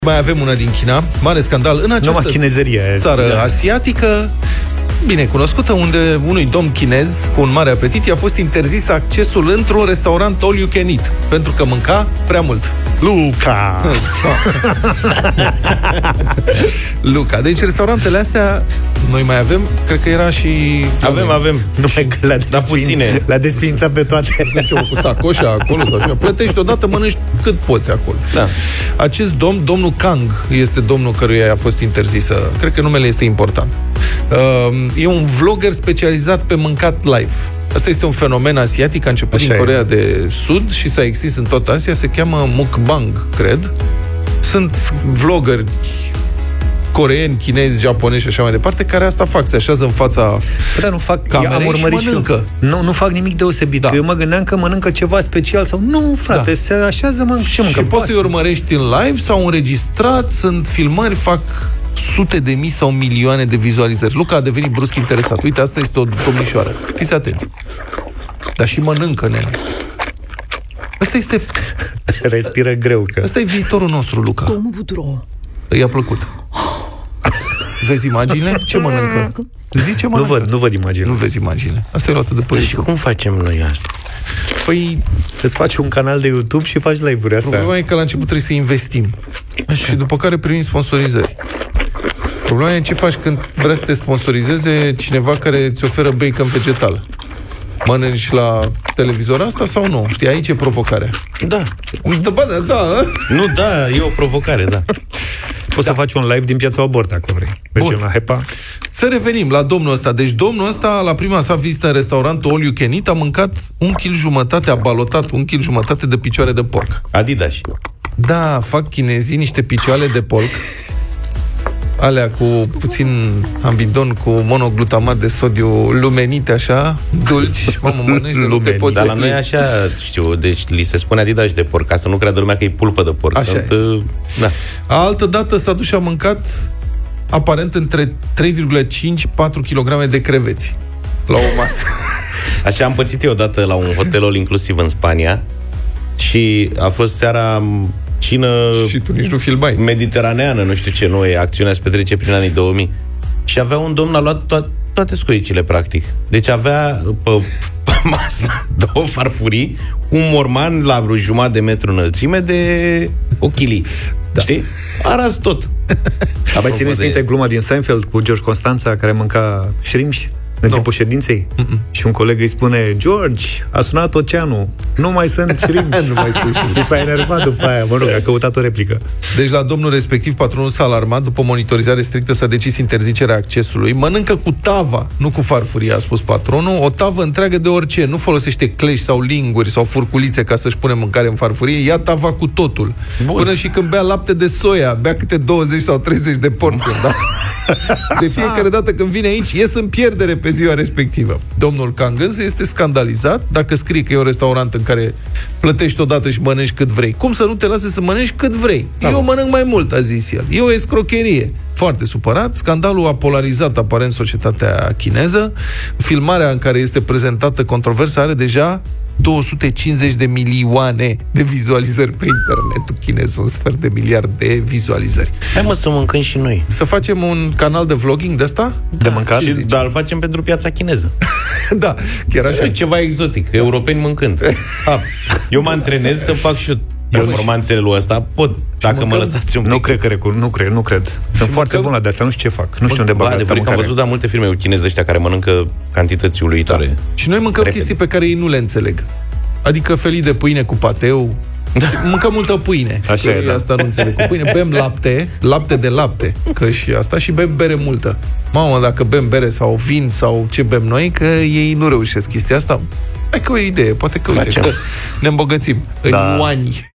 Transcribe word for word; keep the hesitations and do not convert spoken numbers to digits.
Mai avem una din China, mare scandal în această țară asiatică bine cunoscută, unde unui domn chinez cu un mare apetit i-a fost interzis accesul într-un restaurant all you can eat, pentru că mânca prea mult. Luca! Luca. Deci restaurantele astea noi mai avem, cred că era și... Avem, avem. Numai că le-a da puține. Le-a desființat pe toate. Zice, cu sacoșa acolo sau așa. Plătești odată, mănânci cât poți acolo. Da. Acest domn, domnul Kang, este domnul căruia a fost interzisă. Cred că numele este important. E un vlogger specializat pe mâncat live. Asta este un fenomen asiatic, a început Așa din Coreea e. de Sud și s-a extins în toată Asia, se cheamă mukbang, cred. Sunt vloggeri coreeni, chinezi, japonezi și așa mai departe, care asta fac, se așează în fața Dar nu fac, camerei și mănâncă. Nu, nu fac nimic deosebit. Da. Eu mă gândeam că mănâncă ceva special sau nu, frate, da. se așează, mănâncă ce mâncă. Și poți să-i urmărești în live sau înregistrat, sunt filmări, fac sute de mii sau milioane de vizualizări. Luca a devenit brusc interesat. Uite, asta este o domnișoară. Fiți atenți. Dar și mănâncă, nene. Asta este... Respiră greu. Că... Asta e viitorul nostru, Luca. I-a plăcut. Vezi imaginile? Ce mănâncă? Zi ce mănâncă. Nu văd, nu văd imaginile. Nu vezi imaginile. Asta e luată de pe Și cum facem noi asta? Păi, îți faci un canal de YouTube și faci live-uri astea. Problema e că la început trebuie să investim. Așa. Și după care primim sponsorizări. Problema e ce faci când vrea să te sponsorizeze cineva care îți oferă bacon vegetal. Mănânci la televizor asta sau nu? Știi, aici e provocarea. Da. Da, da, da. Nu, da, e o provocare, da. Poți da. să faci un live din Piața Obor, dacă vrei. Mergem la Hepa. Să revenim la domnul ăsta. Deci domnul ăsta, la prima sa vizită în restaurantul All You Can Eat, a mâncat un kil jumătate, a balotat un kil jumătate de picioare de porc. Adidas. Da, fac chinezii niște picioare de porc, alea cu puțin ambidon, cu monoglutamat de sodiu, lumenite așa, dulci, mamă, mănânci de nu te poți. Dar la noi așa, știu, deci li se spune Adidas de porc, ca să nu creadă lumea că e pulpă de porc. Așa Sunt, da. Altă dată s-a dus și a mâncat aparent între trei virgulă cinci - patru kilograme de creveți la o masă. Așa am pățit eu odată la un hotel all inclusiv în Spania și a fost seara cină și tu nici nu filmai. Mediteraneană, nu știu ce, nu e, acțiunea se petrece prin anii două mii. Și avea un domn, a luat to- toate scoicile, practic. Deci avea pe, pe masă două farfurii, un morman la vreo jumătate de metru înălțime de o chili. Da. Știi? Aras tot. Mai țineți de... minte gluma din Seinfeld cu George Constanța, care mânca șrimși în no. timpul ședinței? Mm-mm. Și un coleg îi spune: George, a sunat oceanul, nu mai sunt șrimși. Nu mai sunt șrimși. Și s-a enervat după aia, mă rog, a căutat o replică. Deci la domnul respectiv, patronul s-a alarmat, după monitorizare strictă s-a decis interzicerea accesului. Mănâncă cu tava, nu cu farfurie, a spus patronul, o tavă întreagă de orice, nu folosește clești sau linguri sau furculițe ca să-și pune mâncare în farfurie, ia tava cu totul. Bun. Până și când bea lapte de soia, bea câte douăzeci sau treizeci de porții, da? De fiecare dată când vine aici, ies în pierdere pe ziua respectivă. Domnul Kang însă este scandalizat dacă scrie că e un restaurant în care plătești odată și mănânci cât vrei. Cum să nu te lase să mănânci cât vrei? Da, Eu mănânc mai mult, a zis el. E o escrocherie. Foarte supărat. Scandalul a polarizat aparent societatea chineză. Filmarea în care este prezentată controversa are deja două sute cincizeci de milioane de vizualizări pe internetul chinez, un sfert de miliard de vizualizări. Hai mă să mâncăm și noi. Să facem un canal de vlogging de asta? De da, mâncat? Și, dar îl facem pentru piața chineză. Da, chiar așa. Ceva exotic, europeni mâncând. Eu mă antrenez să fac și performanțele lui ăsta, pot, dacă mâncăm, mă lăsați un pic. Nu cred că recur, nu cred, nu cred. Sunt foarte mâncăm? bun la de-astea, nu știu ce fac. Nu știu unde bag. Adevărat că am văzut da multe filme chineze ăștia care mănâncă cantități uluitoare. Da. Și noi mâncăm repede chestii pe care ei nu le înțeleg. Adică felii de pâine cu pateu. Da. Mâncăm multă pâine. Așa e, da. Asta nu înțeleg cu pâine. Bem lapte, lapte de lapte, că și asta, și bem bere multă. Mamă, dacă bem bere sau vin sau ce bem noi, că ei nu reușesc chestia asta. Hai că o idee, poate că, uite, că ne îmbogățim da. în ani.